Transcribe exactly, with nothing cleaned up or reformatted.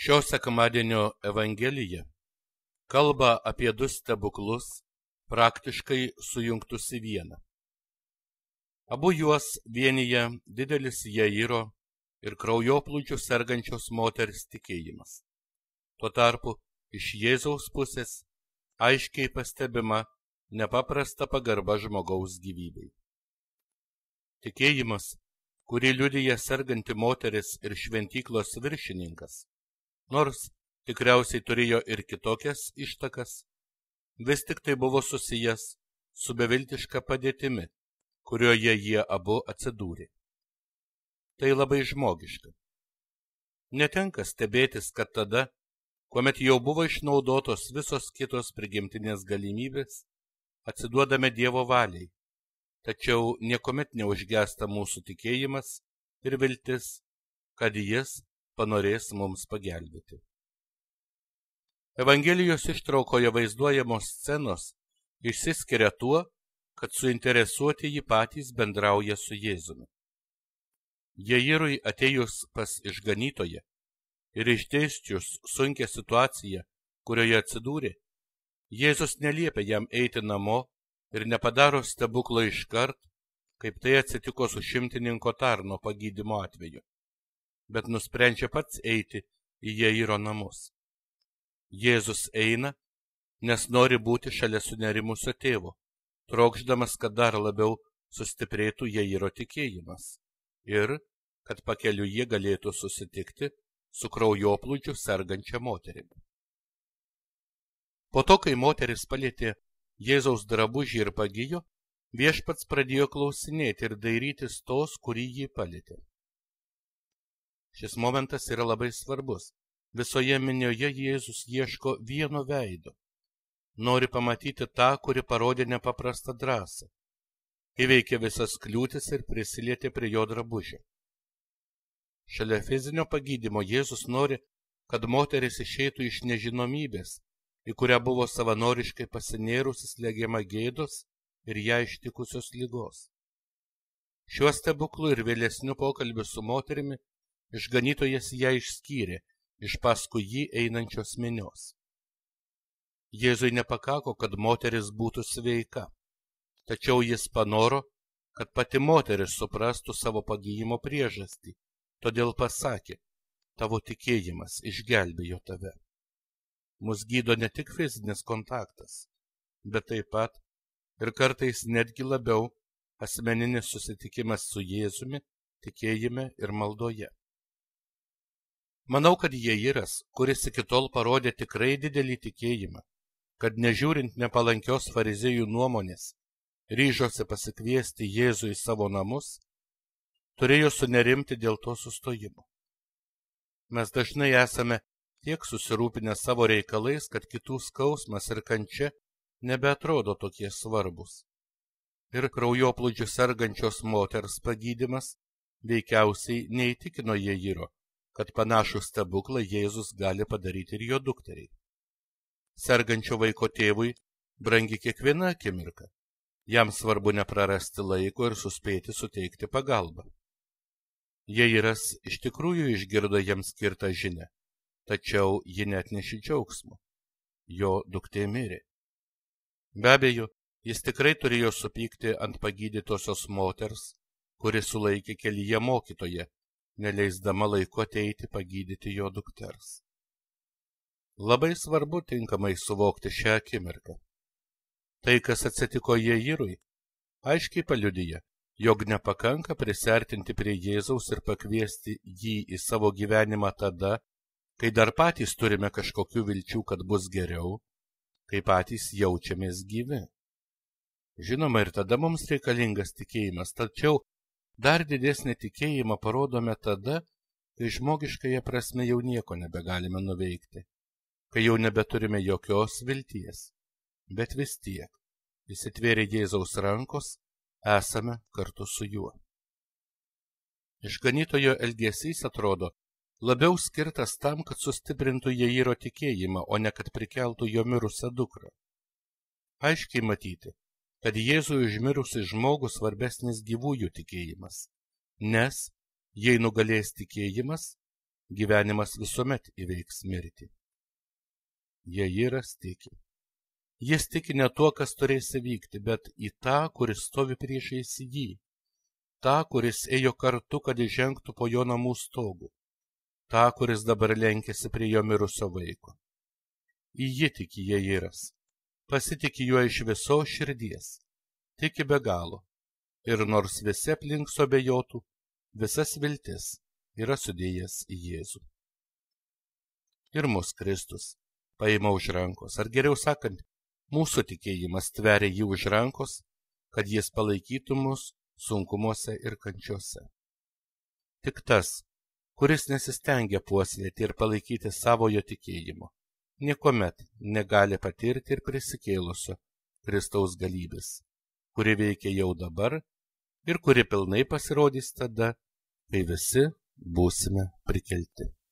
Šio sekmadienio Evangelija kalba apie du stebuklus, praktiškai sujungtus į vieną. Abu juos vienyje didelis Jairo ir kraujoplūdžiu sergančios moters tikėjimas. Tuo tarpu iš Jėzaus pusės aiškiai pastebima nepaprasta pagarba žmogaus gyvybei. Tikėjimas, kurį liudija serganti moteris ir šventyklos viršininkas, nors tikriausiai turėjo ir kitokias ištakas, vis tik tai buvo susijęs su beviltiška padėtimi, kurioje jie abu atsidūrė. Tai labai žmogiška. Netenka stebėtis, kad tada, kuomet jau buvo išnaudotos visos kitos prigimtinės galimybės, atsiduodame Dievo valiai, tačiau niekuomet neužgęsta mūsų tikėjimas ir viltis, kad Jis panorės mums pagelbėti. Evangelijos ištraukoje vaizduojamos scenos išsiskiria tuo, kad suinteresuoti jį patys bendrauja su Jėzumi. Jairui atėjus pas išganytoją ir išdėsčius sunkią situaciją, kurioje atsidūrė, Jėzus neliepia jam eiti namo ir nepadaro stebuklo iškart, kaip tai atsitiko su šimtininko tarno pagydymo atveju, bet nusprendžia pats eiti į Jairo namus. Jėzus eina, nes nori būti šalia sunerimusio tėvo, trokšdamas, kad dar labiau sustiprėtų Jairo tikėjimas ir kad pakeliu jie galėtų susitikti su kraujoplūdžiu sergančia moterimi. Po to, kai moteris palietė Jėzaus drabužį ir pagijo, viešpats pradėjo klausinėti ir dairytis tos, kurį jį palietė. Šis momentas yra labai svarbus. Visoje minioje Jėzus ieško vieno veido. Nori pamatyti tą, kuri parodė nepaprastą drąsą. Įveikė visas kliūtis ir prisilietė prie jo drabužio. Šalia fizinio pagydymo Jėzus nori, kad moteris išeitų iš nežinomybės, į kurią buvo savanoriškai pasinėrusi slegiama gėdos ir ją ištikusios ligos. Šiuo stebuklu ir vėlesniu pokalbiu su moterimi išganytojas ją išskyrė iš paskui jį einančios minios. Jėzui nepakako, kad moteris būtų sveika, tačiau jis panoro, kad pati moteris suprastų savo pagijimo priežastį, todėl pasakė, tavo tikėjimas išgelbėjo tave. Mus gydo ne tik fizinis kontaktas, bet taip pat ir kartais netgi labiau asmeninis susitikimas su Jėzumi, tikėjime ir maldoje. Manau, kad Jairas, kuris iki tol parodė tikrai didelį tikėjimą, kad nežiūrint nepalankios farizėjų nuomonės, ryžosi pasikviesti Jėzų į savo namus, turėjo sunerimti dėl to sustojimo. Mes dažnai esame tiek susirūpinę savo reikalais, kad kitų skausmas ir kančia nebeatrodo tokie svarbus. Ir kraujoplūdžiu sergančios moters pagydymas veikiausiai neįtikino Jairo, kad panašų stebuklą Jėzus gali padaryti ir jo dukteriai. Sergančio vaiko tėvui brangi kiekviena akimirka. Jam svarbu neprarasti laiko ir suspėti suteikti pagalbą. Jairas iš tikrųjų išgirdo jam skirtą žinią, tačiau ji neatnešė džiaugsmo. Jo duktė mirė. Be abejo, jis tikrai turėjo supykti ant pagydytosios moters, kuri sulaikė kelyje mokytoje, neleisdama laiku ateiti pagydyti jo dukters. Labai svarbu tinkamai suvokti šią akimirką. Tai, kas atsitiko Jairui, aiškiai paliudija, jog nepakanka prisertinti prie Jėzaus ir pakviesti jį į savo gyvenimą tada, kai dar patys turime kažkokių vilčių, kad bus geriau, kai patys jaučiamės gyvi. Žinoma, ir tada mums reikalingas tikėjimas, tačiau dar didesnį tikėjimą parodome tada, kai žmogiškąja prasme jau nieko nebegalime nuveikti, kai jau nebeturime jokios vilties, bet vis tiek, įsitvėrę Jėzaus rankos, esame kartu su juo. Išganytojo elgesys atrodo labiau skirtas tam, kad sustiprintų Jairo tikėjimą, o ne kad prikeltų jo mirusią dukrą. Aiškiai matyti, kad Jėzui užmirusi žmogų svarbesnis gyvųjų tikėjimas, nes, jei nugalės tikėjimas, gyvenimas visuomet įveiks mirtį. Jairas tiki. Jis tiki ne tuo, kas turės įvykti, bet į tą, kuris stovi priešais jį. Ta, kuris ėjo kartu, kad įžengtų po jo namų stogu. Ta, kuris dabar lenkėsi prie jo mirusio vaiko. Į jį tiki Jairas. Pasitiki juo iš visos širdies. Tiki be galo. Ir nors visi aplink suabejotų, visas viltis yra sudėjęs į Jėzų. Ir mus Kristus paima už rankos, ar geriau sakant, mūsų tikėjimas tveria jį už rankos, kad jis palaikytų mus sunkumuose ir kančiose. Tik tas, kuris nesistengia puoselėti ir palaikyti savojo tikėjimo, niekuomet negali patirti ir prisikėlusio Kristaus galybės, kuri veikia jau dabar ir kuri pilnai pasirodys tada, kai visi būsime prikelti.